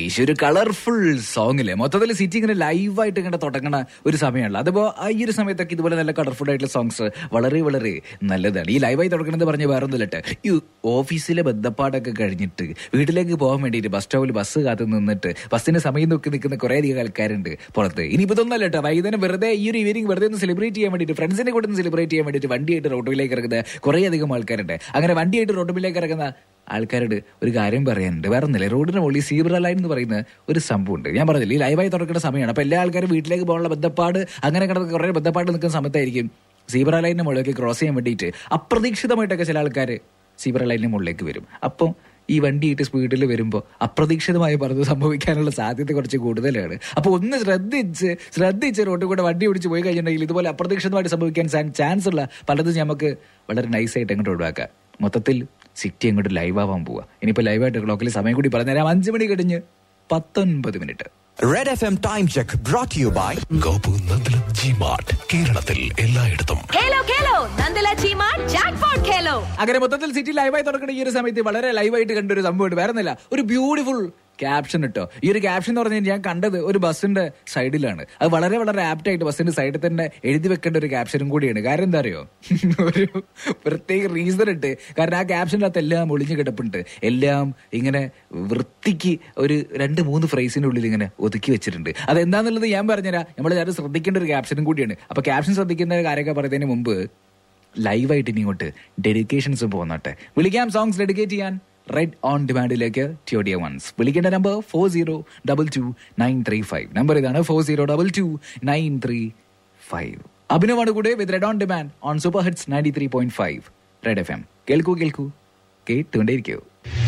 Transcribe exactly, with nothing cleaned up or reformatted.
ഒരു കളർഫുൾ സോങ്ങില് മൊത്തത്തിൽ സിറ്റി ഇങ്ങനെ ലൈവായിട്ട് ഇങ്ങനെ തുടങ്ങണ ഒരു സമയമാണല്ലോ. അതിപ്പോ ഈ ഒരു സമയത്തൊക്കെ ഇതുപോലെ നല്ല കളർഫുൾ ആയിട്ടുള്ള സോങ്സ് വളരെ വളരെ നല്ലതാണ്. ഈ ലൈവായി തുടങ്ങണമെന്ന് പറഞ്ഞ് വേറെ ഒന്നുമില്ലട്ടെ, ഈ ഓഫീസിലെ ബന്ധപ്പാടൊക്കെ കഴിഞ്ഞിട്ട് വീട്ടിലേക്ക് പോകാൻ വേണ്ടിയിട്ട് ബസ് സ്റ്റോപ്പിൽ ബസ് കാത്തു നിന്നിട്ട് ബസ്സിന് സമയം നോക്കി നിൽക്കുന്ന കുറെ അധികം ആൾക്കാരുണ്ട് പുറത്ത്. ഇനിയിപ്പോ ഇതൊന്നല്ല കേട്ടോ, വൈകുന്നേരം വെറുതെ ഈ ഒരു ഈവനിങ് വെറുതെ ഒന്ന് സെലിബ്രേറ്റ് ചെയ്യാൻ വേണ്ടിയിട്ട് ഫ്രണ്ട്സിനെ കൂടെ ഒന്ന് സെലിബ്രേറ്റ് ചെയ്യാൻ വേണ്ടിയിട്ട് വണ്ടിയായിട്ട് റോഡിലേക്ക് ഇറങ്ങുന്ന കുറെ അധികം ആൾക്കാരുണ്ട്. അങ്ങനെ വണ്ടിയായിട്ട് റോഡിലേക്ക് ഇറങ്ങുന്ന ആൾക്കാരോട് ഒരു കാര്യം പറയാനുണ്ട്. വേറെ ഒന്നുമില്ല, റോഡിന് മുകളിൽ സീബ്ര ലൈൻ എന്ന് പറയുന്ന ഒരു സംഭവമുണ്ട്. ഞാൻ പറഞ്ഞില്ല, ഈ ലൈവായി തുറക്കുന്ന സമയമാണ്. അപ്പൊ എല്ലാ ആൾക്കാരും വീട്ടിലേക്ക് പോകാനുള്ള ബന്ധപ്പാട് അങ്ങനെ കിടന്ന് കുറെ ബന്ധപ്പാട് നിൽക്കുന്ന സമയത്തായിരിക്കും സീബ്ര ലൈനിന്റെ മുകളിലേക്ക് ക്രോസ് ചെയ്യാൻ വേണ്ടിയിട്ട് അപ്രതീക്ഷിതമായിട്ടൊക്കെ ചില ആൾക്കാർ സീബ്ര ലൈനിന്റെ മുകളിലേക്ക് വരും. അപ്പം ഈ വണ്ടിയിട്ട് സ്പീഡിൽ വരുമ്പോൾ അപ്രതീക്ഷിതമായി പറഞ്ഞത് സംഭവിക്കാനുള്ള സാധ്യത കുറച്ച് കൂടുതലാണ്. അപ്പോൾ ഒന്ന് ശ്രദ്ധിച്ച് ശ്രദ്ധിച്ച് റോഡിൽ കൂടെ വണ്ടി ഓടിച്ച് പോയി കഴിഞ്ഞിട്ടുണ്ടെങ്കിൽ ഇതുപോലെ അപ്രതീക്ഷിതമായിട്ട് സംഭവിക്കാൻ ചാൻസ് ഉള്ള പലതും നമുക്ക് വളരെ നൈസായിട്ട് അങ്ങോട്ട് ഒഴിവാക്കാം. മൊത്തത്തിൽ സിറ്റി അങ്ങോട്ട് ലൈവ് ആവാൻ പോവാ. ഇനിയിപ്പോ ലൈവായിട്ട് ക്ലോക്കിൽ സമയം കൂടി പറഞ്ഞുതരാം. അഞ്ചു മണി കഴിഞ്ഞ് പത്തൊൻപത് minute. Red F M time check brought you by Gopu Nandalam G Mart, കേരളത്തിൽ എല്ലായിടത്തും. അങ്ങനെ മൊത്തത്തിൽ സിറ്റി ലൈവായി തുറക്കുന്ന ഈ ഒരു സമയത്ത് വളരെ ലൈവായിട്ട് കണ്ടൊരു സംഭവം വേറെ ഒന്നുമില്ല, ഒരു ബ്യൂട്ടിഫുൾ ക്യാപ്ഷൻ ഇട്ടോ. ഈ ഒരു ക്യാപ്ഷൻ എന്ന് പറഞ്ഞാൽ ഞാൻ കണ്ടത് ഒരു ബസ്സിന്റെ സൈഡിലാണ്. അത് വളരെ വളരെ ആപ്റ്റായിട്ട് ബസ്സിന്റെ സൈഡിൽ തന്നെ എഴുതി വെക്കേണ്ട ഒരു ക്യാപ്ഷനും കൂടിയാണ്. കാരണം എന്താ അറിയോ, ഒരു പ്രത്യേക റീസൺ ഉണ്ട്. കാരണം ആ ക്യാപ്ഷനകത്ത് എല്ലാം ഒളിഞ്ഞു കിടപ്പുണ്ട്. എല്ലാം ഇങ്ങനെ വൃത്തിക്ക് ഒരു രണ്ട് മൂന്ന് ഫ്രൈസിനുള്ളിൽ ഇങ്ങനെ ഒതുക്കി വെച്ചിട്ടുണ്ട്. അതെന്താന്നുള്ളത് ഞാൻ പറഞ്ഞുതരാം. നമ്മൾ ഞാൻ ശ്രദ്ധിക്കേണ്ട ഒരു ക്യാപ്ഷനും കൂടിയാണ്. അപ്പൊ ക്യാപ്ഷൻ ശ്രദ്ധിക്കുന്ന കാര്യമൊക്കെ പറയുന്നതിന് മുമ്പ് ലൈവായിട്ട് ഇനി ഇങ്ങോട്ട് ഡെഡിക്കേഷൻസ് പോന്നോട്ടെ. വിളിക്കാം സോങ്സ് ഡെഡിക്കേറ്റ് ചെയ്യാൻ റെഡ് ഓൺ ഡിമാൻഡിലേക്ക് ട്യൂഡിയ വൺസ്. വിളിക്കേണ്ട number four zero double two nine three five. Number ഇതാണ് four zero double two nine three five. അഭിനവാണ് കൂടെ with red on demand on super hits ninety three point five red F M. കേൾക്കൂ കേൾക്കൂ കേട്ടുകൊണ്ടേയിരിക്കൂ.